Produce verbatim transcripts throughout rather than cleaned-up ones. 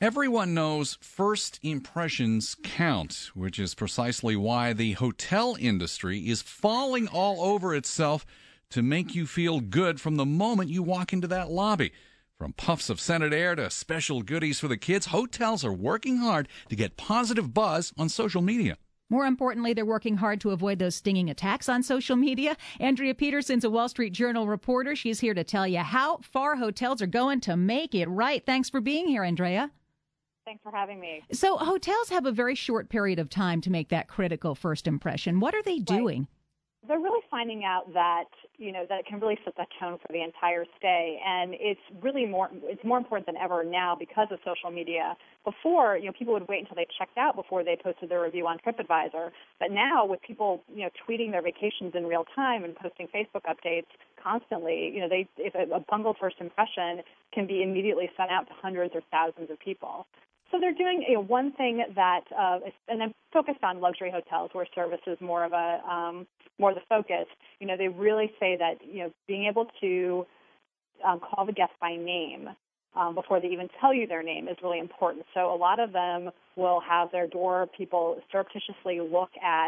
Everyone knows first impressions count, which is precisely why the hotel industry is falling all over itself to make you feel good from the moment you walk into that lobby. From puffs of scented air to special goodies for the kids, hotels are working hard to get positive buzz on social media. More importantly, they're working hard to avoid those stinging attacks on social media. Andrea Peterson's a Wall Street Journal reporter. She's here to tell you how far hotels are going to make it right. Thanks for being here, Andrea. Thanks for having me. So hotels have a very short period of time to make that critical first impression. What are they doing? Right. They're really finding out that, you know, that it can really set the tone for the entire stay. And it's really more, it's more important than ever now because of social media. Before, you know, people would wait until they checked out before they posted their review on TripAdvisor. But now with people, you know, tweeting their vacations in real time and posting Facebook updates constantly, you know, they, if a, a bungled first impression can be immediately sent out to hundreds or thousands of people. So they're doing you know, one thing that, uh, and I'm focused on luxury hotels where service is more of a um, more the focus. You know, they really say that you know being able to um, call the guest by name um, before they even tell you their name is really important. So a lot of them will have their door people surreptitiously look at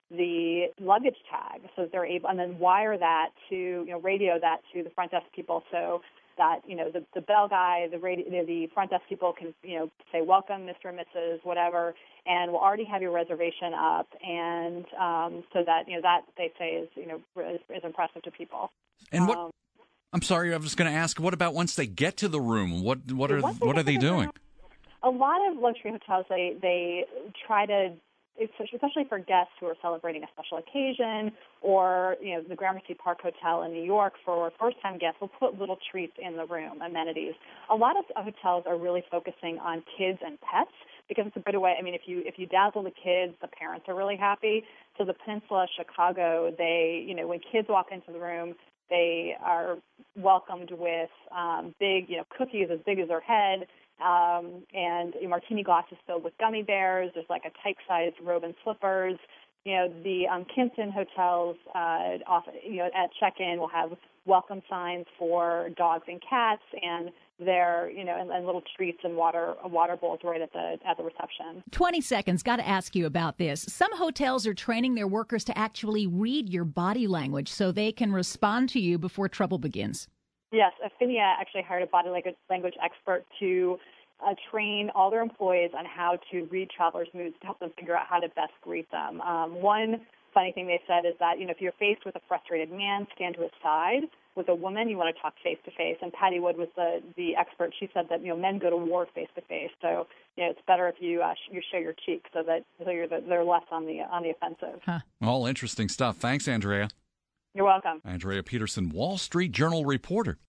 the luggage tag, so they're able, and then wire that to you know radio that to the front desk people. So that, you know, the, the bell guy, the radio, the front desk people can, you know, say, welcome, Mister and Missus, whatever, and we'll already have your reservation up. And um, so that, you know, that they say is, you know, is, is impressive to people. And what, um, I'm sorry, I was going to ask, what about once they get to the room? What, what are, what are they doing? A lot of luxury hotels, they, they try to, especially for guests who are celebrating a special occasion, or you know the Gramercy Park Hotel in New York for first-time guests will put little treats in the room, amenities. A lot of hotels are really focusing on kids and pets because it's a good way. I mean, if you if you dazzle the kids, the parents are really happy. So the Peninsula, Chicago, they you know when kids walk into the room, they are welcomed with um, big you know cookies as big as their head. Um, and a martini glasses filled with gummy bears. There's like a type-sized robe and slippers. You know, the um, Kimpton hotels, uh, off, you know, at check-in will have welcome signs for dogs and cats, and their, you know, and, and little treats and water, water bowls right at the at the reception. Twenty seconds. Got to ask you about this. Some hotels are training their workers to actually read your body language so they can respond to you before trouble begins. Yes, Affinia actually hired a body language expert to uh, train all their employees on how to read travelers' moods to help them figure out how to best greet them. Um, one funny thing they said is that, you know, if you're faced with a frustrated man, stand to his side. With a woman, you want to talk face-to-face. And Patty Wood was the, the expert. She said that, you know, men go to war face-to-face. So, you know, it's better if you uh, you show your cheeks so that so you're the, they're less on the on the offensive. Huh. All interesting stuff. Thanks, Andrea. You're welcome. Andrea Peterson, Wall Street Journal reporter.